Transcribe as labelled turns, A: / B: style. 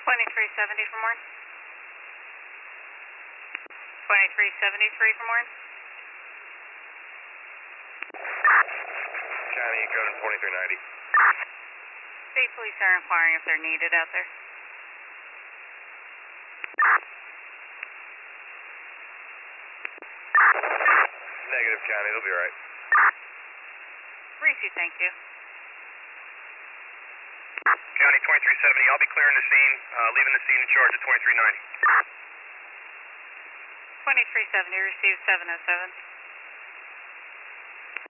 A: 2370 from Warren. 2373 from Warren.
B: County, code 2390.
A: State police are inquiring if they're needed out there.
B: Negative, County, they'll be alright.
A: Reese, thank you.
B: County 2370, I'll be clearing the scene, leaving the scene in charge of 2390.
A: 2370, received 707.